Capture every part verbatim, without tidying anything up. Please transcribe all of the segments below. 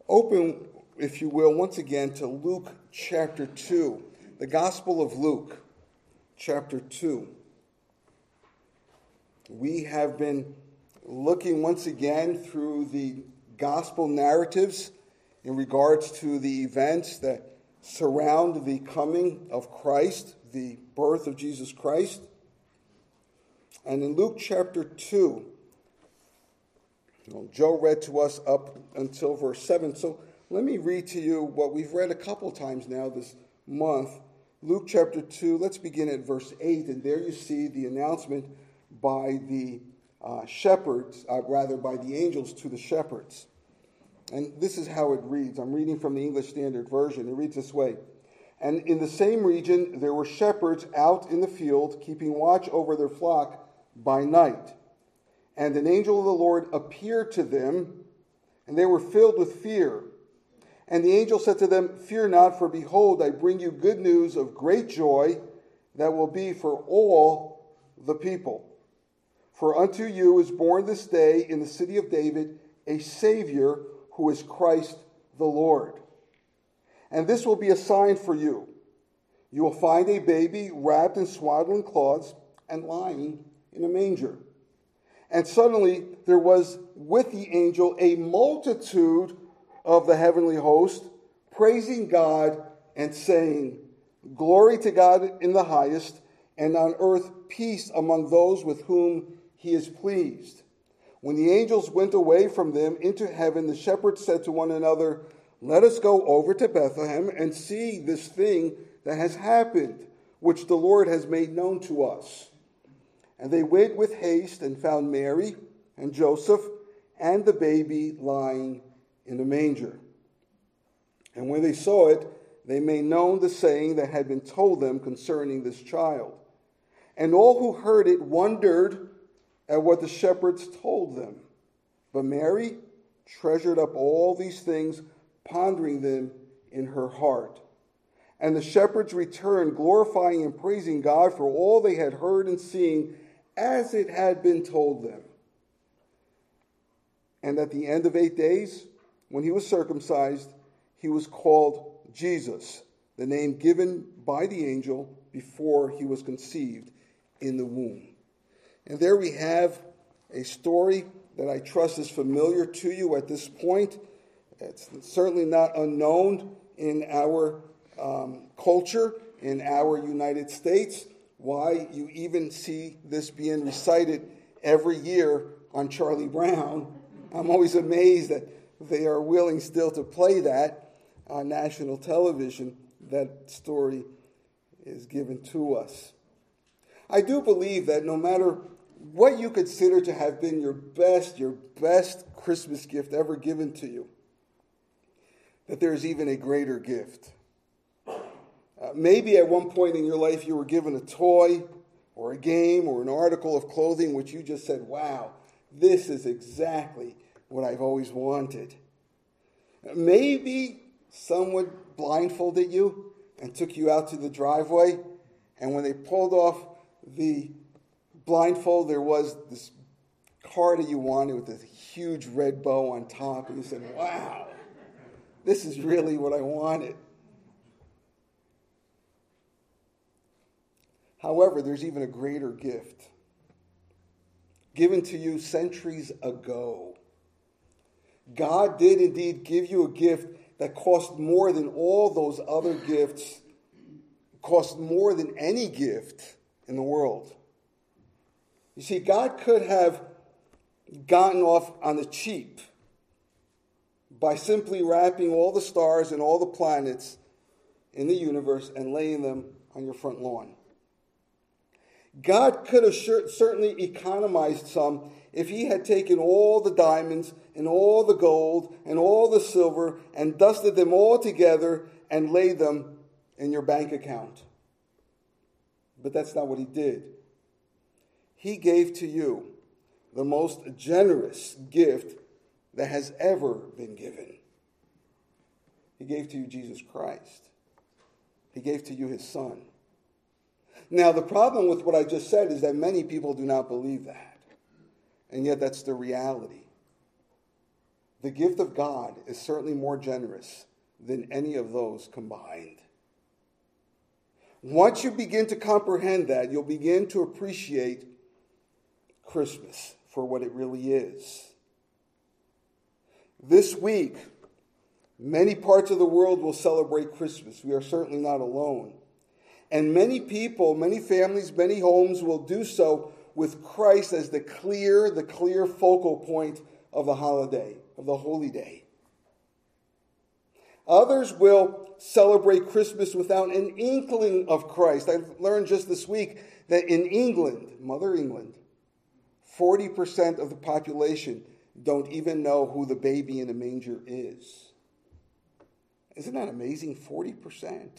Open, if you will, once again to Luke chapter two, the Gospel of Luke chapter two. We have been looking once again through the gospel narratives in regards to the events that surround the coming of Christ, the birth of Jesus Christ. And in Luke chapter two, you know, Joe read to us up until verse seven. So let me read to you what we've read a couple times now this month. Luke chapter two, let's begin at verse eight. And there you see the announcement by the uh, shepherds, uh, rather by the angels to the shepherds. And this is how it reads. I'm reading from the English Standard Version. It reads this way. And in the same region there were shepherds out in the field, keeping watch over their flock by night. And an angel of the Lord appeared to them, and they were filled with fear. And the angel said to them, "Fear not, for behold, I bring you good news of great joy that will be for all the people. For unto you is born this day in the city of David a Savior, who is Christ the Lord. And this will be a sign for you. You will find a baby wrapped in swaddling cloths and lying in a manger." And suddenly there was with the angel a multitude of the heavenly host, praising God and saying, "Glory to God in the highest, and on earth peace among those with whom he is pleased." When the angels went away from them into heaven, the shepherds said to one another, "Let us go over to Bethlehem and see this thing that has happened, which the Lord has made known to us." And they went with haste and found Mary and Joseph and the baby lying in a manger. And when they saw it, they made known the saying that had been told them concerning this child. And all who heard it wondered at what the shepherds told them. But Mary treasured up all these things, pondering them in her heart. And the shepherds returned, glorifying and praising God for all they had heard and seen, as it had been told them. And at the end of eight days, when he was circumcised, he was called Jesus, the name given by the angel before he was conceived in the womb. And there we have a story that I trust is familiar to you at this point. It's certainly not unknown in our um, culture, in our United States. Why you even see this being recited every year on Charlie Brown. I'm always amazed that they are willing still to play that on national television. That story is given to us. I do believe that no matter what you consider to have been your best, your best Christmas gift ever given to you, that there's even a greater gift. Uh, maybe at one point in your life you were given a toy or a game or an article of clothing which you just said, "Wow, this is exactly what I've always wanted." Maybe someone blindfolded you and took you out to the driveway, and when they pulled off the blindfold, there was this car that you wanted with this huge red bow on top, and you said, "Wow, this is really what I wanted." However, there's even a greater gift given to you centuries ago. God did indeed give you a gift that cost more than all those other gifts, cost more than any gift in the world. You see, God could have gotten off on the cheap by simply wrapping all the stars and all the planets in the universe and laying them on your front lawn. God could have sure, certainly economized some if he had taken all the diamonds and all the gold and all the silver and dusted them all together and laid them in your bank account. But that's not what he did. He gave to you the most generous gift that has ever been given. He gave to you Jesus Christ. He gave to you his Son. Now, the problem with what I just said is that many people do not believe that. And yet that's the reality. the gift of God is certainly more generous than any of those combined. Once you begin to comprehend that, you'll begin to appreciate Christmas for what it really is. This week, many parts of the world will celebrate Christmas. We are certainly not alone. And many people, many families, many homes will do so with Christ as the clear, the clear focal point of the holiday, of the holy day. Others will celebrate Christmas without an inkling of Christ. I learned just this week that in England, Mother England, forty percent of the population don't even know who the baby in the manger is. Isn't that amazing? forty percent.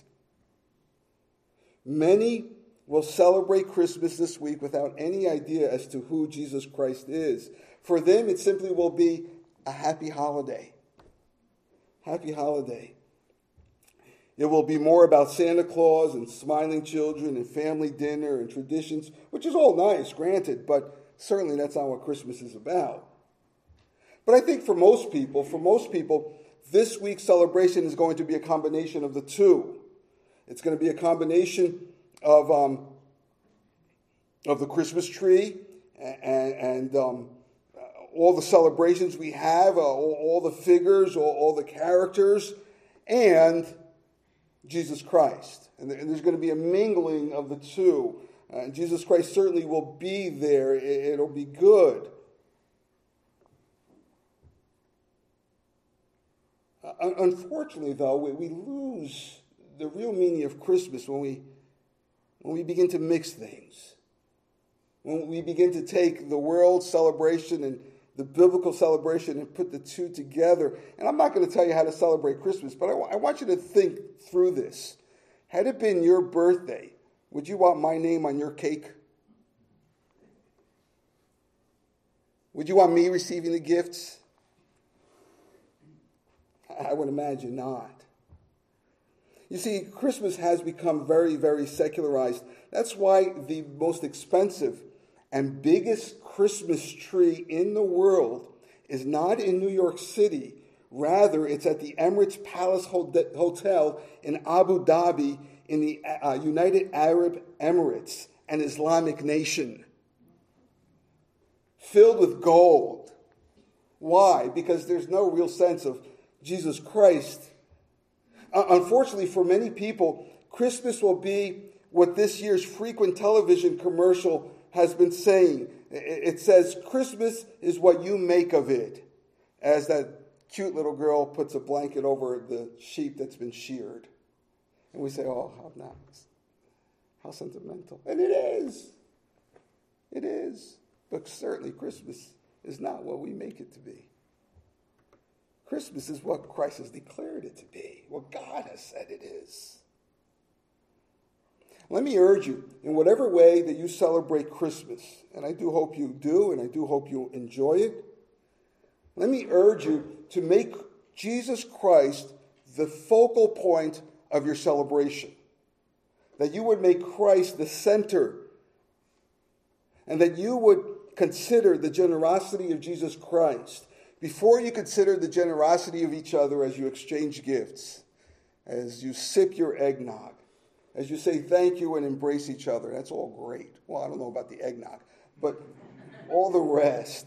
Many will celebrate Christmas this week without any idea as to who Jesus Christ is. For them, it simply will be a happy holiday. Happy holiday. It will be more about Santa Claus and smiling children and family dinner and traditions, which is all nice, granted, but certainly that's not what Christmas is about. But I think for most people, for most people, this week's celebration is going to be a combination of the two. It's going to be a combination of um, of the Christmas tree and, and um, all the celebrations we have, uh, all, all the figures, all, all the characters, and Jesus Christ. And, and there's going to be a mingling of the two. Uh, and Jesus Christ certainly will be there. It, it'll be good. Uh, unfortunately, though, we, we lose the real meaning of Christmas when we when we begin to mix things. When we begin to take the world celebration and the biblical celebration and put the two together. And I'm not going to tell you how to celebrate Christmas, but I, w- I want you to think through this. Had it been your birthday, would you want my name on your cake? Would you want me receiving the gifts? I would imagine not. You see, Christmas has become very, very secularized. That's why the most expensive and biggest Christmas tree in the world is not in New York City. Rather, it's at the Emirates Palace Hotel in Abu Dhabi in the uh, United Arab Emirates, an Islamic nation, filled with gold. Why? Because there's no real sense of Jesus Christ. Uh, unfortunately, for many people, Christmas will be what this year's frequent television commercial has been saying. It says, Christmas is what you make of it, as that cute little girl puts a blanket over the sheep that's been sheared. And we say, oh, how nice, how sentimental. And it is. It is. But certainly Christmas is not what we make it to be. Christmas is what Christ has declared it to be, what God has said it is. Let me urge you, in whatever way that you celebrate Christmas, and I do hope you do, and I do hope you enjoy it, let me urge you to make Jesus Christ the focal point of your celebration. That you would make Christ the center, and that you would consider the generosity of Jesus Christ before you consider the generosity of each other as you exchange gifts, as you sip your eggnog, as you say thank you and embrace each other. That's all great. Well, I don't know about the eggnog, but all the rest.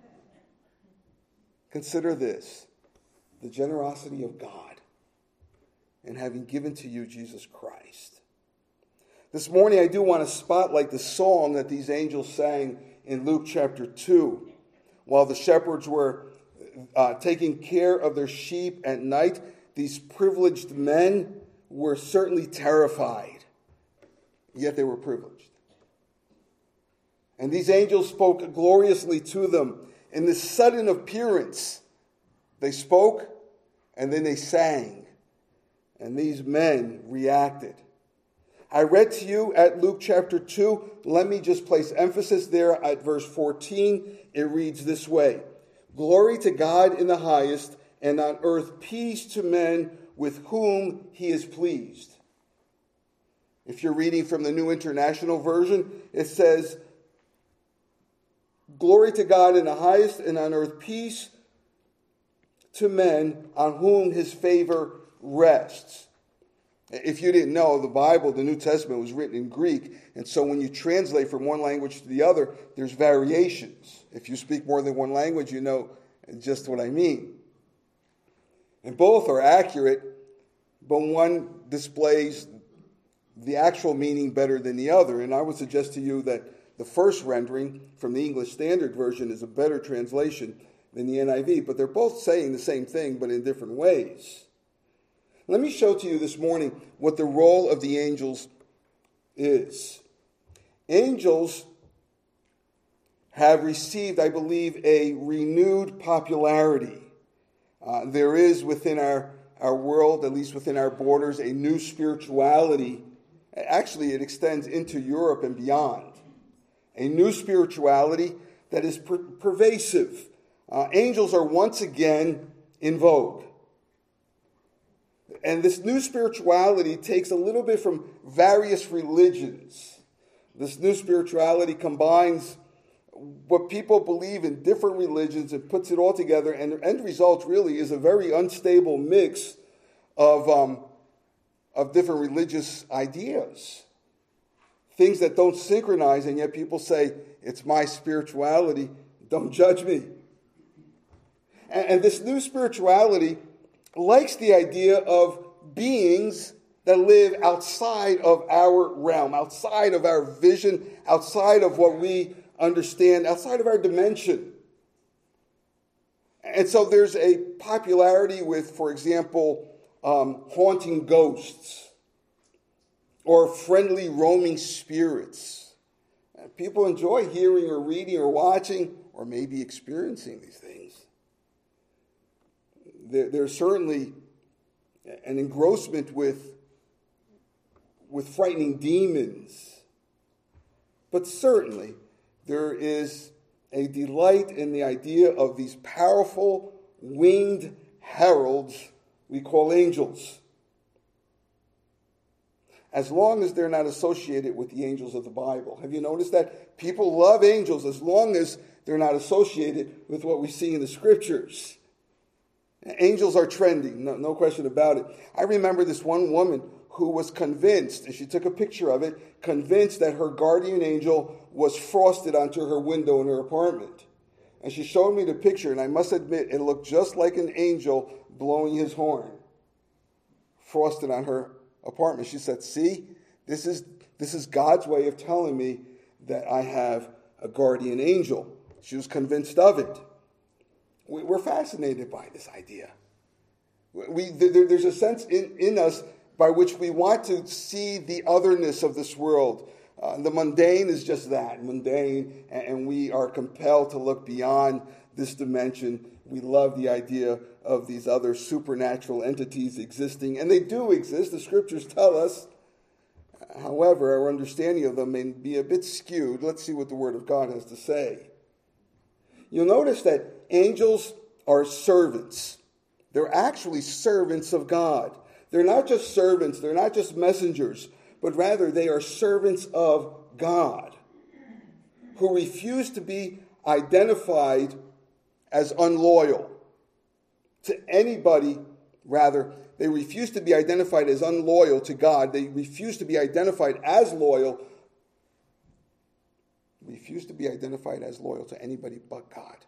Consider this, the generosity of God in having given to you Jesus Christ. This morning I do want to spotlight the song that these angels sang in Luke chapter two. While the shepherds were uh, taking care of their sheep at night, these privileged men were certainly terrified, yet they were privileged. And these angels spoke gloriously to them. In this sudden appearance, they spoke and then they sang. And these men reacted. I read to you at Luke chapter two. Let me just place emphasis there at verse fourteen. It reads this way. Glory to God in the highest, and on earth peace to men with whom he is pleased. If you're reading from the New International Version, it says, glory to God in the highest, and on earth peace to men on whom his favor rests. If you didn't know, the Bible, the New Testament, was written in Greek, and so when you translate from one language to the other, there's variations. If you speak more than one language, you know just what I mean. And both are accurate, but one displays the actual meaning better than the other. And I would suggest to you that the first rendering from the English Standard Version is a better translation than the N I V, but they're both saying the same thing, but in different ways. Let me show to you this morning what the role of the angels is. Angels have received, I believe, a renewed popularity. Uh, there is within our, our world, at least within our borders, a new spirituality. Actually, it extends into Europe and beyond. A new spirituality that is per- pervasive. Uh, angels are once again in vogue. And this new spirituality takes a little bit from various religions. This new spirituality combines what people believe in different religions and puts it all together. And the end result really is a very unstable mix of, um, of different religious ideas. Things that don't synchronize, and yet people say, it's my spirituality, don't judge me. And, and this new spirituality likes the idea of beings that live outside of our realm, outside of our vision, outside of what we understand, outside of our dimension. And so there's a popularity with, for example, um, haunting ghosts or friendly roaming spirits. And people enjoy hearing or reading or watching or maybe experiencing these things. There, there's certainly an engrossment with, with frightening demons. But certainly there is a delight in the idea of these powerful winged heralds we call angels. As long as they're not associated with the angels of the Bible. Have you noticed that? People love angels as long as they're not associated with what we see in the scriptures. Angels are trending, no, no question about it. I remember this one woman who was convinced, and she took a picture of it, convinced that her guardian angel was frosted onto her window in her apartment. And she showed me the picture, and I must admit, it looked just like an angel blowing his horn, frosted on her apartment. She said, see, this is, this is God's way of telling me that I have a guardian angel. She was convinced of it. We're fascinated by this idea. We, there, there's a sense in, in us by which we want to see the otherness of this world. Uh, the mundane is just that, mundane, and, and we are compelled to look beyond this dimension. We love the idea of these other supernatural entities existing, and they do exist. The scriptures tell us. However, our understanding of them may be a bit skewed. Let's see what the Word of God has to say. You'll notice that angels are servants. They're actually servants of God. They're not just servants, they're not just messengers, but rather they are servants of God who refuse to be identified as unloyal to anybody. Rather, they refuse to be identified as unloyal to God. They refuse to be identified as loyal. Refuse to be identified as loyal to anybody but God.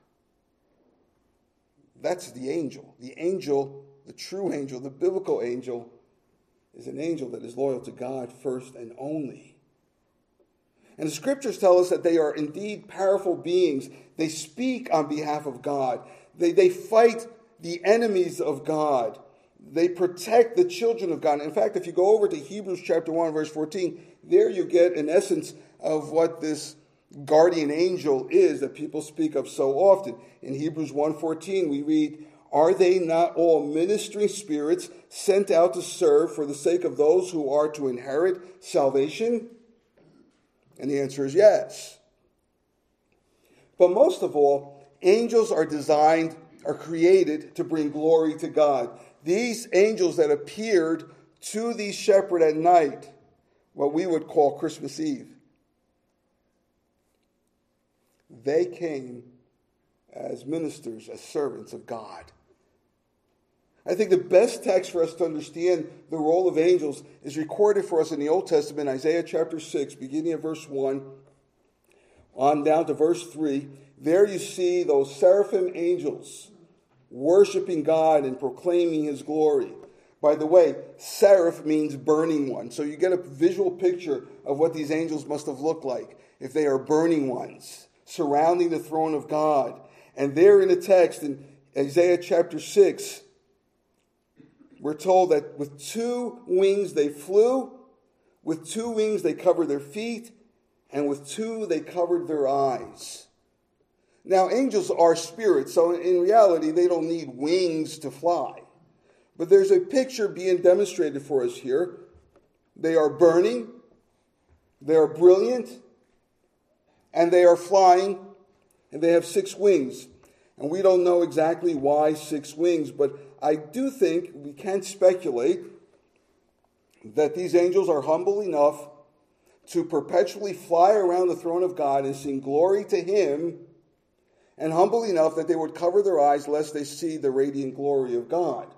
That's the angel. The angel, the true angel, the biblical angel, is an angel that is loyal to God first and only. And the scriptures tell us that they are indeed powerful beings. They speak on behalf of God. They, they fight the enemies of God. They protect the children of God. In fact, if you go over to Hebrews chapter one, verse fourteen, there you get an essence of what this guardian angel is that people speak of so often. In Hebrews one fourteen, we read, "Are they not all ministering spirits sent out to serve for the sake of those who are to inherit salvation?" And the answer is yes. But most of all, angels are designed, are created to bring glory to God. These angels that appeared to the shepherd at night, what we would call Christmas Eve, they came as ministers, as servants of God. I think the best text for us to understand the role of angels is recorded for us in the Old Testament, Isaiah chapter six, beginning at verse one, on down to verse three. There you see those seraphim angels worshiping God and proclaiming his glory. By the way, seraph means burning one. So you get a visual picture of what these angels must have looked like if they are burning ones, surrounding the throne of God. And there in the text in Isaiah chapter six, we're told that with two wings they flew, with two wings they covered their feet, and with two they covered their eyes. Now, angels are spirits, so in reality they don't need wings to fly. But there's a picture being demonstrated for us here. They are burning, they are brilliant, and they are flying, and they have six wings. And we don't know exactly why six wings, but I do think we can speculate that these angels are humble enough to perpetually fly around the throne of God and sing glory to him, and humble enough that they would cover their eyes lest they see the radiant glory of God.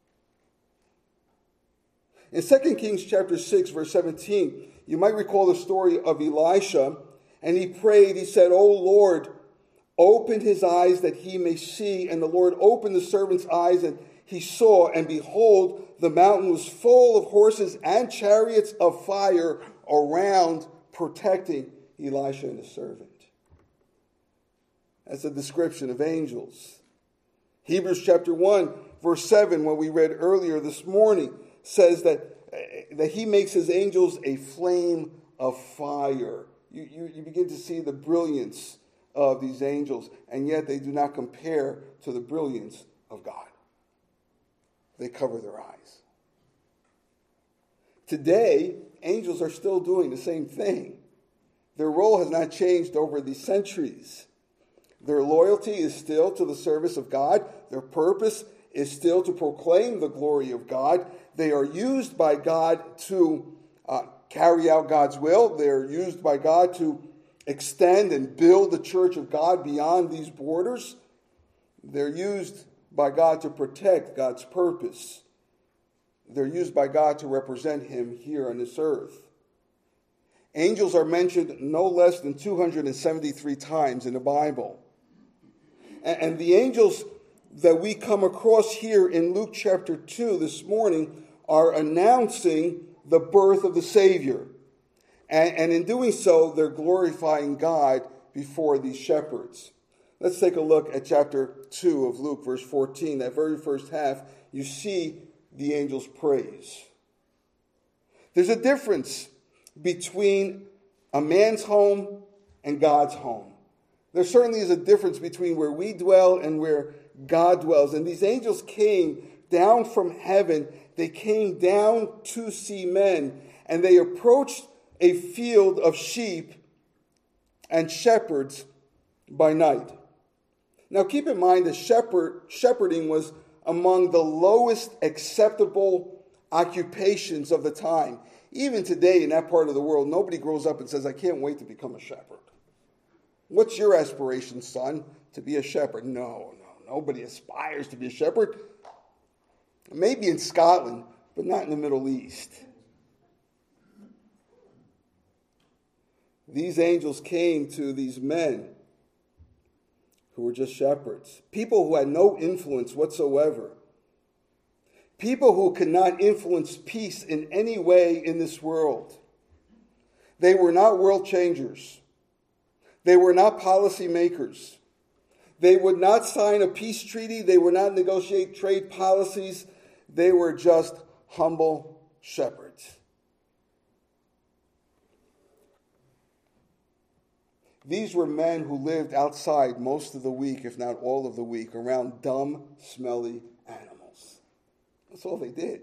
In Second Kings chapter six, verse seventeen, you might recall the story of Elisha, and he prayed, he said, "O Lord, open his eyes that he may see." And the Lord opened the servant's eyes, and he saw, and behold, the mountain was full of horses and chariots of fire around, protecting Elisha and his servant. That's a description of angels. Hebrews chapter one, verse seven, what we read earlier this morning, says that, that he makes his angels a flame of fire. You, you, you begin to see the brilliance of these angels, and yet they do not compare to the brilliance of God. They cover their eyes. Today, angels are still doing the same thing. Their role has not changed over the centuries. Their loyalty is still to the service of God. Their purpose is still to proclaim the glory of God. They are used by God to uh, carry out God's will. They are used by God to extend and build the church of God beyond these borders. They're used by God to protect God's purpose. They're used by God to represent him here on this earth. Angels are mentioned no less than two hundred seventy-three times in the Bible. And the angels that we come across here in Luke chapter two this morning are announcing the birth of the Savior. And, and in doing so, they're glorifying God before these shepherds. Let's take a look at chapter two of Luke, verse fourteen. That very first half, you see the angels' praise. There's a difference between a man's home and God's home. There certainly is a difference between where we dwell and where God dwells. And these angels came down from heaven. They came down to see men. And they approached a field of sheep and shepherds by night. Now keep in mind that shepherd, shepherding was among the lowest acceptable occupations of the time. Even today in that part of the world, nobody grows up and says, "I can't wait to become a shepherd." What's your aspiration, son? To be a shepherd? No, no, nobody aspires to be a shepherd. Maybe in Scotland, but not in the Middle East. These angels came to these men who were just shepherds, people who had no influence whatsoever, people who could not influence peace in any way in this world. They were not world changers. They were not policy makers. They would not sign a peace treaty. They would not negotiate trade policies. They were just humble shepherds. These were men who lived outside most of the week, if not all of the week, around dumb, smelly animals. That's all they did.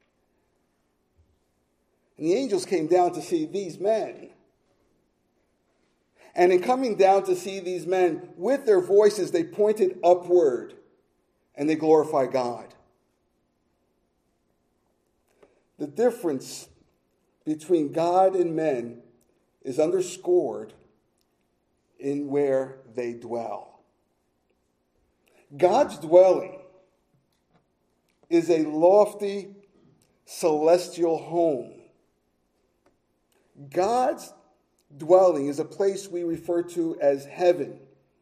And the angels came down to see these men. And in coming down to see these men, with their voices, they pointed upward and they glorified God. The difference between God and men is underscored in where they dwell. God's dwelling is a lofty celestial home. God's dwelling is a place we refer to as heaven.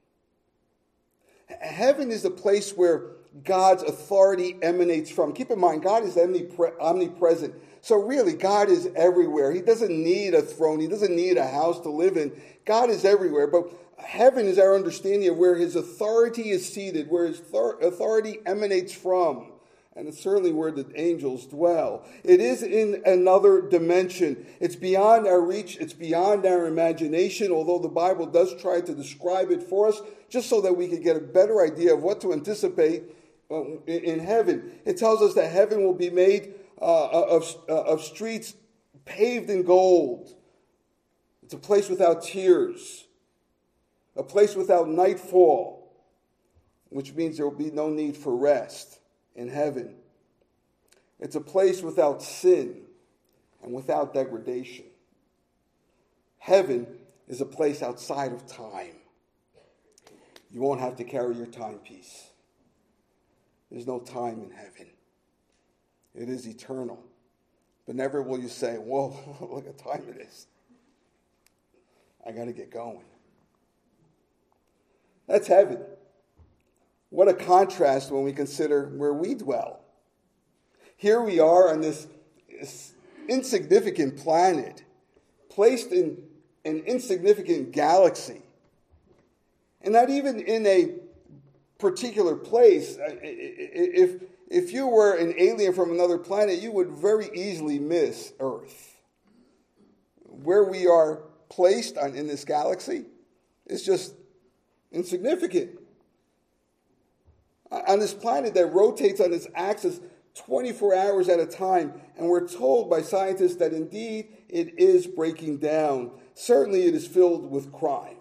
Heaven is the place where God's authority emanates from. Keep in mind, God is omnipresent. So really, God is everywhere. He doesn't need a throne. He doesn't need a house to live in. God is everywhere. But heaven is our understanding of where his authority is seated, where his authority emanates from. And it's certainly where the angels dwell. It is in another dimension. It's beyond our reach. It's beyond our imagination, although the Bible does try to describe it for us, just so that we can get a better idea of what to anticipate in heaven. It tells us that heaven will be made uh, of, uh, of streets paved in gold. It's a place without tears, a place without nightfall, which means there will be no need for rest in heaven. It's a place without sin and without degradation. Heaven is a place outside of time. You won't have to carry your timepiece. There's no time in heaven. It is eternal. But never will you say, whoa, look at time it is. I got to get going. That's heaven. What a contrast when we consider where we dwell. Here we are on this, this insignificant planet, placed in an insignificant galaxy. And not even in a particular place. If, if you were an alien from another planet, you would very easily miss Earth. Where we are placed on, in this galaxy is just insignificant. On this planet that rotates on its axis twenty-four hours at a time, and we're told by scientists that indeed it is breaking down. Certainly it is filled with crime.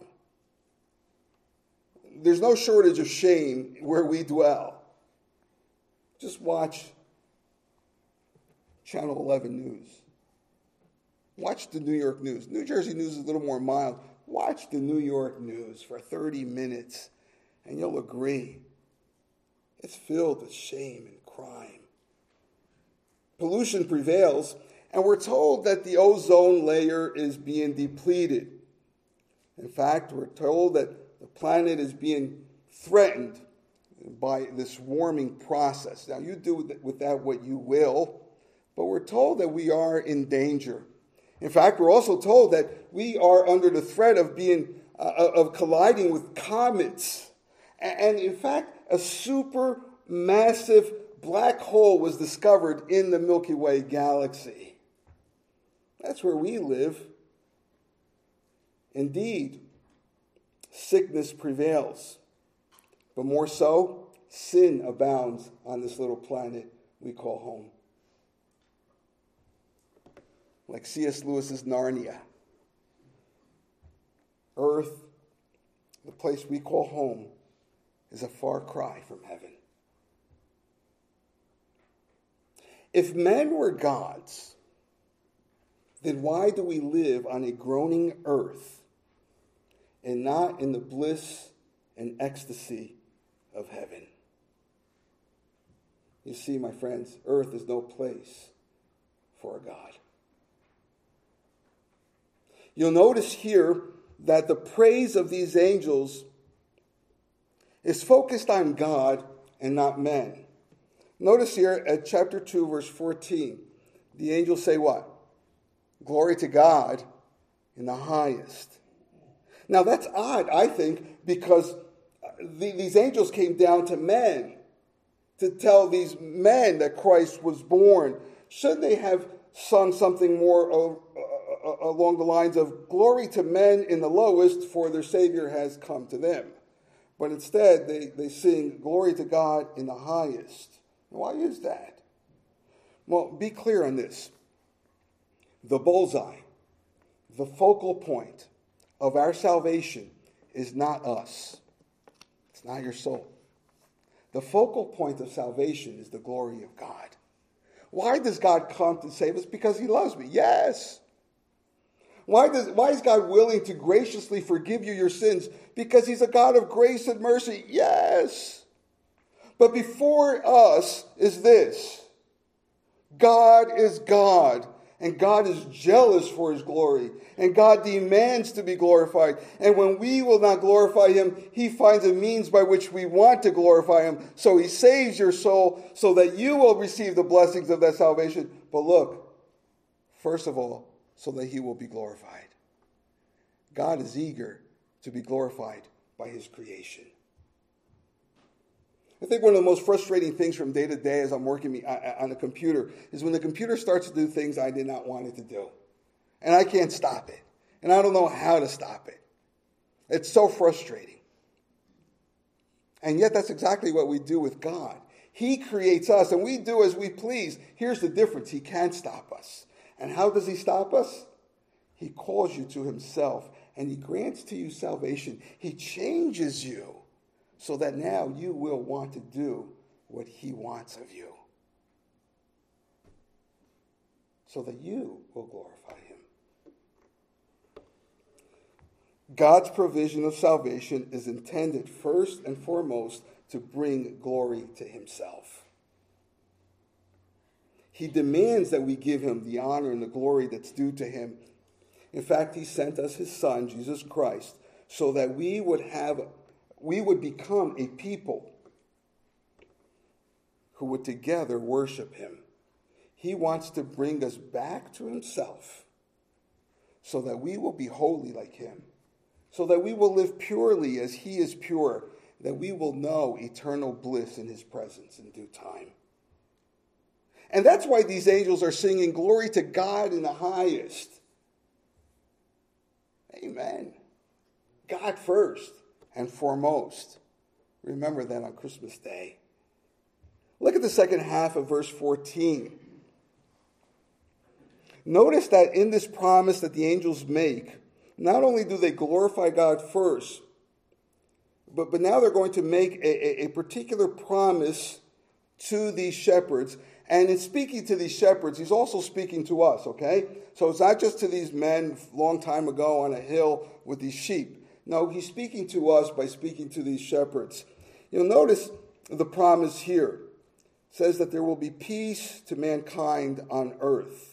There's no shortage of shame where we dwell. Just watch Channel eleven News. Watch the New York News. New Jersey News is a little more mild. Watch the New York News for thirty minutes, and you'll agree. It's filled with shame and crime. Pollution prevails, and we're told that the ozone layer is being depleted. In fact, we're told that the planet is being threatened by this warming process. Now, you do with that what you will, but we're told that we are in danger. In fact, we're also told that we are under the threat of being uh, of colliding with comets. And in fact, a supermassive black hole was discovered in the Milky Way galaxy. That's where we live. Indeed, sickness prevails. But more so, sin abounds on this little planet we call home. Like C S Lewis's Narnia. Earth, the place we call home, is a far cry from heaven. If men were gods, then why do we live on a groaning earth and not in the bliss and ecstasy of heaven? You see, my friends, earth is no place for a God. You'll notice here that the praise of these angels is focused on God and not men. Notice here at chapter two, verse fourteen, the angels say what? Glory to God in the highest. Now that's odd, I think, because the, these angels came down to men to tell these men that Christ was born. Shouldn't they have sung something more of, uh, along the lines of glory to men in the lowest, for their Savior has come to them? But instead, they, they sing glory to God in the highest. Why is that? Well, be clear on this. The bullseye, the focal point of our salvation is not us. It's not your soul. The focal point of salvation is the glory of God. Why does God come to save us? Because he loves me. Yes. Why does why is God willing to graciously forgive you your sins? Because he's a God of grace and mercy. Yes. But before us is this: God is God, and God is jealous for his glory, and God demands to be glorified. And when we will not glorify him, he finds a means by which we want to glorify him. So he saves your soul so that you will receive the blessings of that salvation. But look, first of all, so that he will be glorified. God is eager to be glorified by his creation. I think one of the most frustrating things from day to day as I'm working on a computer is when the computer starts to do things I did not want it to do. And I can't stop it. And I don't know how to stop it. It's so frustrating. And yet that's exactly what we do with God. He creates us and we do as we please. Here's the difference. He can't stop us. And how does he stop us? He calls you to himself and he grants to you salvation. He changes you so that now you will want to do what he wants of you. So that you will glorify him. God's provision of salvation is intended first and foremost to bring glory to himself. He demands that we give him the honor and the glory that's due to him. In fact, he sent us his son, Jesus Christ, so that we would have, we would become a people who would together worship him. He wants to bring us back to himself so that we will be holy like him, so that we will live purely as he is pure, that we will know eternal bliss in his presence in due time. And that's why these angels are singing glory to God in the highest. Amen. God first and foremost. Remember that on Christmas Day. Look at the second half of verse fourteen. Notice that in this promise that the angels make, not only do they glorify God first, but, but now they're going to make a, a, a particular promise to these shepherds. And in speaking to these shepherds, he's also speaking to us, okay? So it's not just to these men a long time ago on a hill with these sheep. No, he's speaking to us by speaking to these shepherds. You'll notice the promise here. It says that there will be peace to mankind on earth.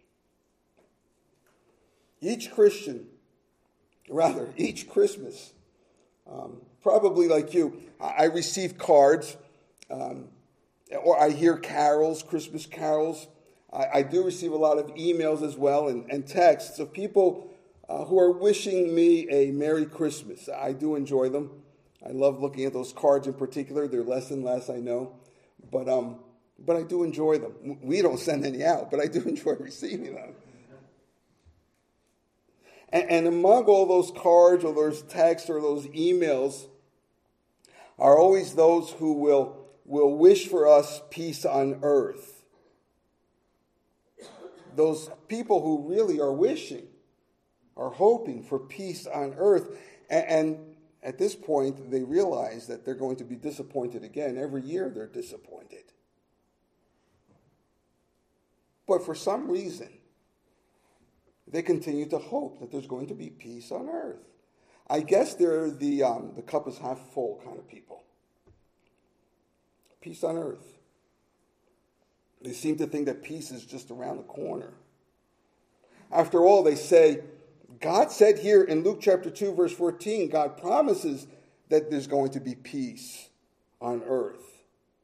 Each Christian, rather, each Christmas, um, probably like you, I, I receive cards, um, or I hear carols, Christmas carols. I, I do receive a lot of emails as well and, and texts of people uh, who are wishing me a Merry Christmas. I do enjoy them. I love looking at those cards in particular. They're less and less, I know. But, um, but I do enjoy them. We don't send any out, but I do enjoy receiving them. And, and among all those cards or those texts or those emails are always those who will will wish for us peace on earth. Those people who really are wishing, are hoping for peace on earth. And, and at this point, they realize that they're going to be disappointed again. Every year they're disappointed. But for some reason, they continue to hope that there's going to be peace on earth. I guess they're the, um, the cup is half full kind of people. Peace on earth. They seem to think that peace is just around the corner. After all, they say, God said here in Luke chapter two, verse fourteen, God promises that there's going to be peace on earth.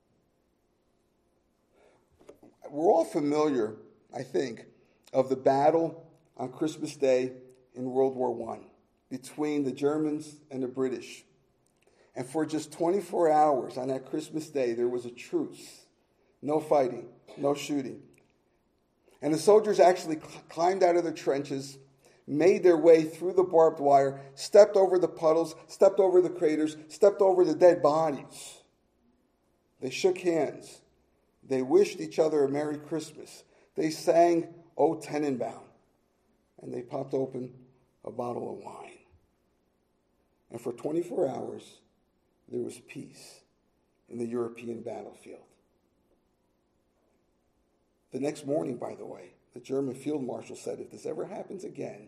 We're all familiar, I think, of the battle on Christmas Day in World War One between the Germans and the British. And for just twenty-four hours on that Christmas Day, there was a truce. No fighting, no shooting. And the soldiers actually cl- climbed out of their trenches, made their way through the barbed wire, stepped over the puddles, stepped over the craters, stepped over the dead bodies. They shook hands. They wished each other a Merry Christmas. They sang O Tannenbaum. And they popped open a bottle of wine. And for twenty-four hours, there was peace in the European battlefield. The next morning, by the way, the German field marshal said, if this ever happens again,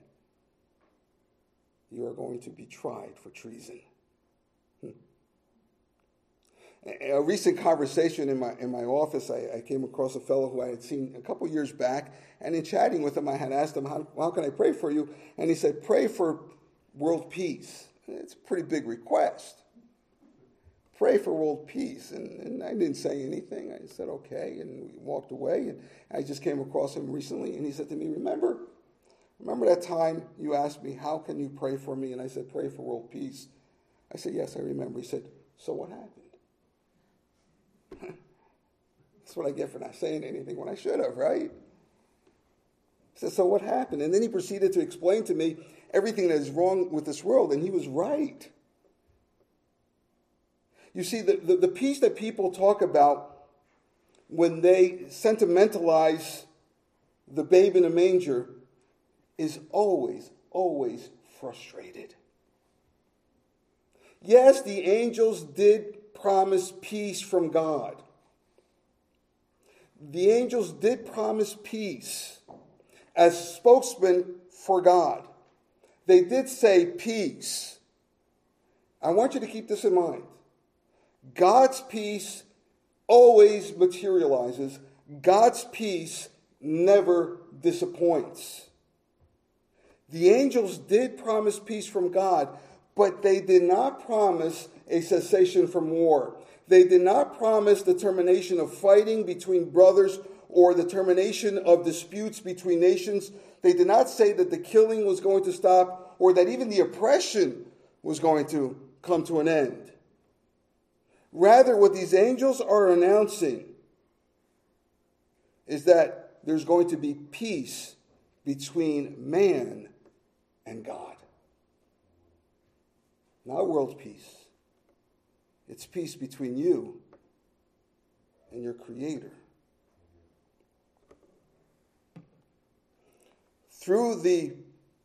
you are going to be tried for treason. Hmm. A recent conversation in my in my office, I, I came across a fellow who I had seen a couple years back, and in chatting with him, I had asked him, how, how can I pray for you? And he said, pray for world peace. It's a pretty big request. Pray for world peace. And, and I didn't say anything. I said, okay, and we walked away. And I just came across him recently, and he said to me, remember, remember that time you asked me, how can you pray for me? And I said, pray for world peace. I said, yes, I remember. He said, so what happened? That's what I get for not saying anything when I should have, right? He said, so what happened? And then he proceeded to explain to me everything that is wrong with this world, and he was right. You see, the, the, the peace that people talk about when they sentimentalize the babe in a manger is always, always frustrated. Yes, the angels did promise peace from God. The angels did promise peace as spokesmen for God. They did say peace. I want you to keep this in mind. God's peace always materializes. God's peace never disappoints. The angels did promise peace from God, but they did not promise a cessation from war. They did not promise the termination of fighting between brothers or the termination of disputes between nations. They did not say that the killing was going to stop or that even the oppression was going to come to an end. Rather, what these angels are announcing is that there's going to be peace between man and God. Not world peace. It's peace between you and your Creator. Through the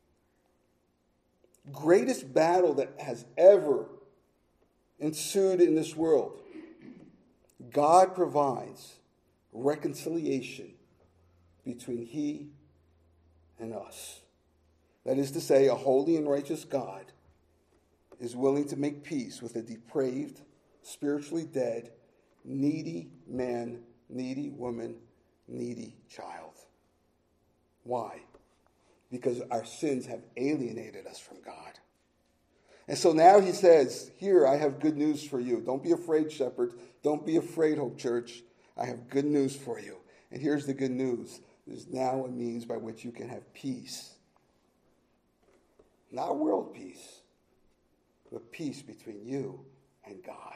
greatest battle that has ever ensued in this world, God provides reconciliation between He and us. That is to say, a holy and righteous God is willing to make peace with a depraved, spiritually dead, needy man, needy woman, needy child. Why? Because our sins have alienated us from God. And so now he says, here, I have good news for you. Don't be afraid, shepherds. Don't be afraid, Hope Church. I have good news for you. And here's the good news. There's now a means by which you can have peace. Not world peace, but peace between you and God.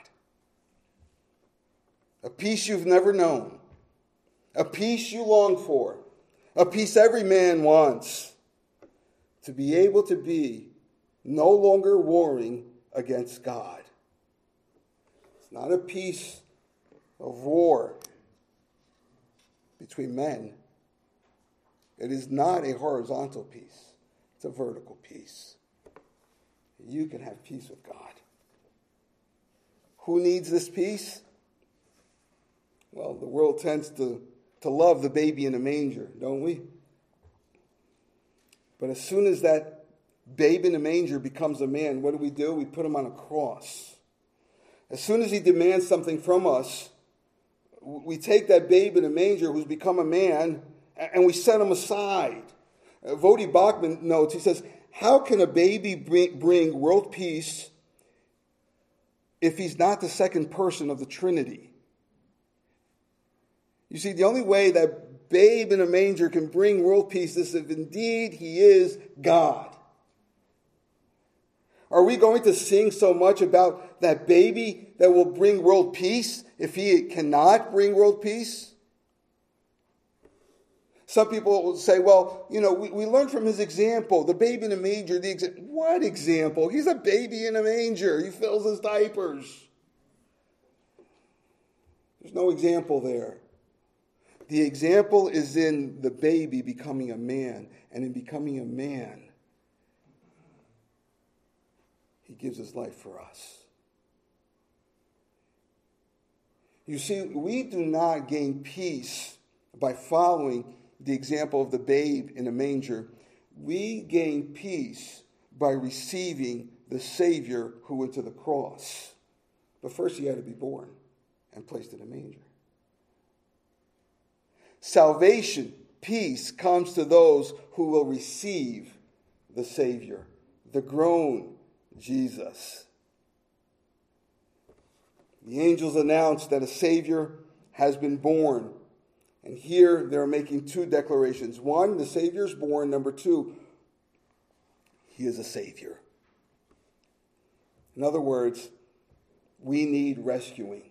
A peace you've never known. A peace you long for. A peace every man wants. To be able to be no longer warring against God. It's not a peace of war between men. It is not a horizontal peace. It's a vertical peace. You can have peace with God. Who needs this peace? Well, the world tends to, to love the baby in a manger, don't we? But as soon as that babe in a manger becomes a man, what do we do? We put him on a cross. As soon as he demands something from us, we take that babe in a manger who's become a man and we set him aside. Uh, Voddie Baucham notes, he says, how can a baby bring, bring world peace if he's not the second person of the Trinity? You see, the only way that babe in a manger can bring world peace is if indeed he is God. Are we going to sing so much about that baby that will bring world peace if he cannot bring world peace? Some people will say, well, you know, we, we learned from his example, the baby in a manger. The exa- what example? He's a baby in a manger. He fills his diapers. There's no example there. The example is in the baby becoming a man. And in becoming a man, he gives his life for us. You see, we do not gain peace by following the example of the babe in a manger. We gain peace by receiving the Savior who went to the cross. But first he had to be born. and placed in a manger. Salvation, peace, comes to those who will receive the Savior, the grown Jesus. The angels announced that a Savior has been born. And here they're making two declarations. One, the Savior is born. Number two, he is a Savior. In other words, we need rescuing.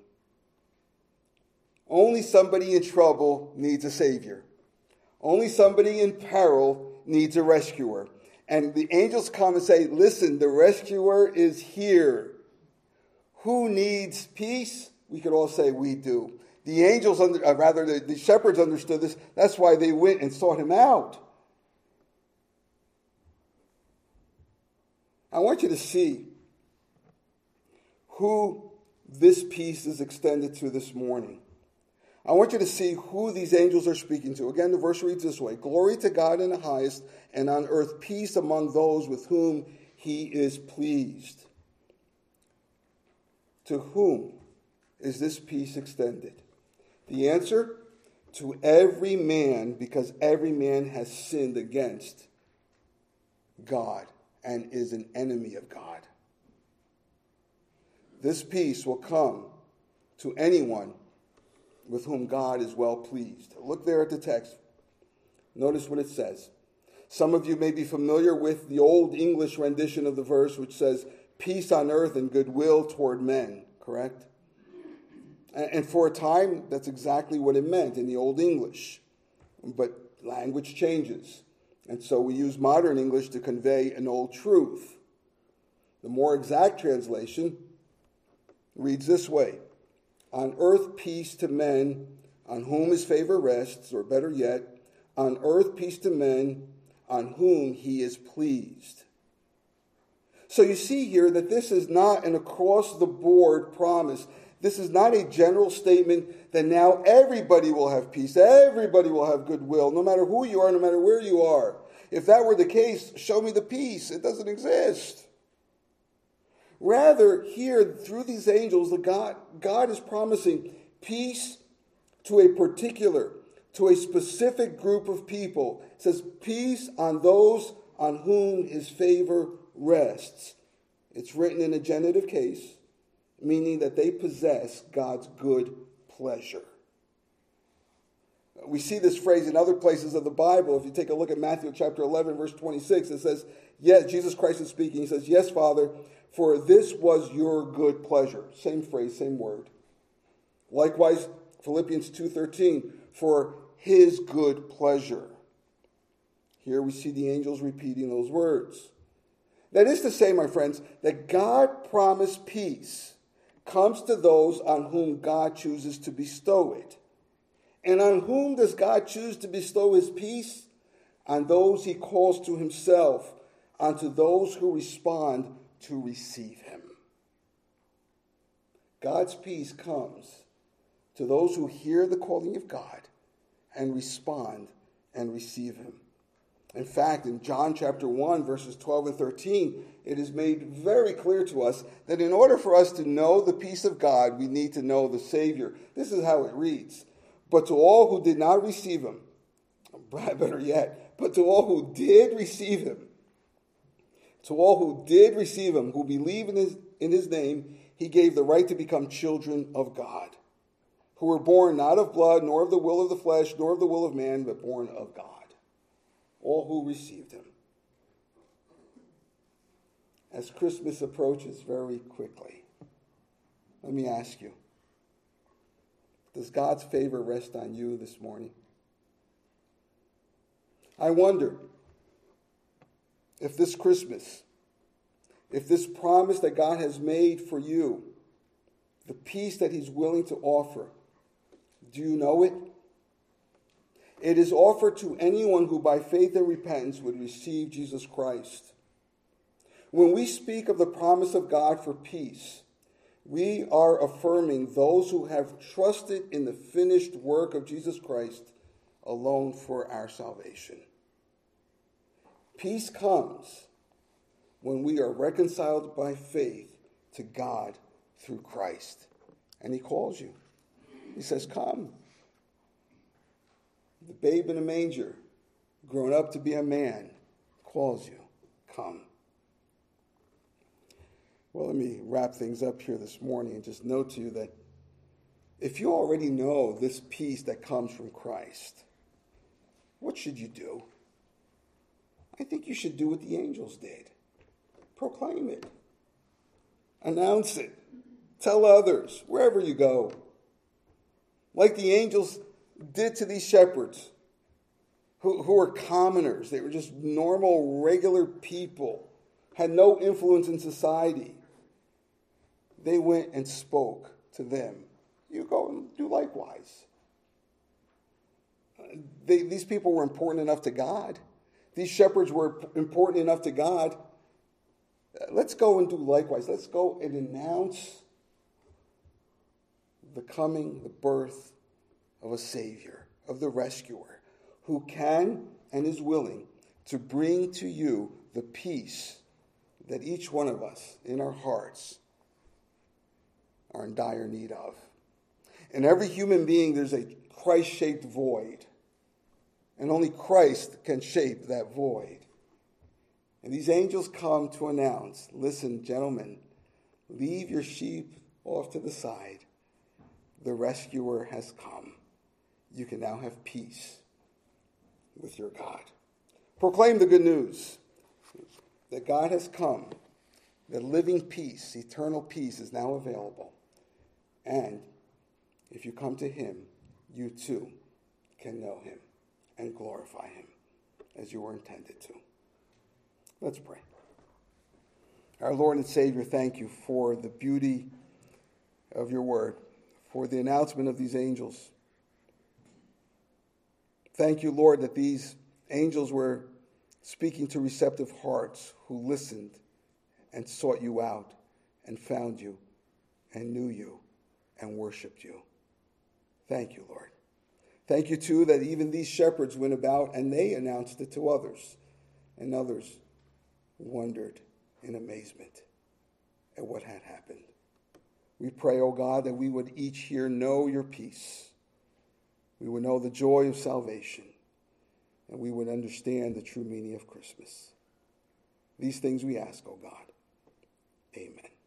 Only somebody in trouble needs a Savior. Only somebody in peril needs a rescuer. And the angels come and say, listen, the rescuer is here. Who needs peace? We could all say we do. The angels, under, uh, rather the, the shepherds understood this. That's why they went and sought him out. I want you to see who this peace is extended to this morning. I want you to see who these angels are speaking to. Again, the verse reads this way: Glory to God in the highest, and on earth peace among those with whom he is pleased. To whom is this peace extended? The answer: to every man, because every man has sinned against God and is an enemy of God. This peace will come to anyone with whom God is well pleased. Look there at the text. Notice what it says. Some of you may be familiar with the Old English rendition of the verse, which says, peace on earth and goodwill toward men, correct? And for a time, that's exactly what it meant in the Old English. But language changes. And so we use modern English to convey an old truth. The more exact translation reads this way: on earth peace to men on whom his favor rests, or better yet, on earth peace to men on whom he is pleased. So you see here that this is not an across-the-board promise. This is not a general statement that now everybody will have peace, everybody will have goodwill, no matter who you are, no matter where you are. If that were the case, show me the peace. It doesn't exist. Rather, here, through these angels, the God, God is promising peace to a particular, to a specific group of people. It says, peace on those on whom his favor rests. It's written in a genitive case, meaning that they possess God's good pleasure. We see this phrase in other places of the Bible. If you take a look at Matthew chapter eleven, verse twenty-six, it says, yes, Jesus Christ is speaking. He says, yes, Father, for this was your good pleasure. Same phrase, same word. Likewise, Philippians two thirteen, for his good pleasure. Here we see the angels repeating those words. That is to say, my friends, that God promised peace comes to those on whom God chooses to bestow it. And on whom does God choose to bestow his peace? On those he calls to himself, onto those who respond to receive him. God's peace comes to those who hear the calling of God and respond and receive him. In fact, in John chapter one, verses twelve and thirteen, it is made very clear to us that in order for us to know the peace of God, we need to know the Savior. This is how it reads. But to all who did not receive him, better yet, but to all who did receive him, to all who did receive him, who believe in his, in his name, he gave the right to become children of God, who were born not of blood, nor of the will of the flesh, nor of the will of man, but born of God. All who received him. As Christmas approaches very quickly, let me ask you, does God's favor rest on you this morning? I wonder if this Christmas, if this promise that God has made for you, the peace that he's willing to offer, do you know it? It is offered to anyone who by faith and repentance would receive Jesus Christ. When we speak of the promise of God for peace, we are affirming those who have trusted in the finished work of Jesus Christ alone for our salvation. Peace comes when we are reconciled by faith to God through Christ. And he calls you. He says, come. The babe in a manger, grown up to be a man, calls you, come. Well, let me wrap things up here this morning and just note to you that if you already know this peace that comes from Christ, what should you do? I think you should do what the angels did. Proclaim it. Announce it. Tell others, wherever you go. Like the angels did to these shepherds, who, who were commoners. They were just normal, regular people, had no influence in society. They went and spoke to them. You go and do likewise. They, these people were important enough to God. These shepherds were important enough to God. Let's go and do likewise. Let's go and announce the coming, the birth of a Savior, of the rescuer, who can and is willing to bring to you the peace that each one of us in our hearts are in dire need of. In every human being, there's a Christ-shaped void. And only Christ can shape that void. And these angels come to announce, listen, gentlemen, leave your sheep off to the side. The rescuer has come. You can now have peace with your God. Proclaim the good news that God has come, that living peace, eternal peace is now available. And if you come to him, you too can know him and glorify him as you were intended to. Let's pray. Our Lord and Savior, thank you for the beauty of your word, for the announcement of these angels. Thank you, Lord, that these angels were speaking to receptive hearts who listened and sought you out and found you and knew you and worshiped you. Thank you, Lord. Thank you, too, that even these shepherds went about and they announced it to others, and others wondered in amazement at what had happened. We pray, O God, that we would each here know your peace. We would know the joy of salvation, and we would understand the true meaning of Christmas. These things we ask, O God. Amen.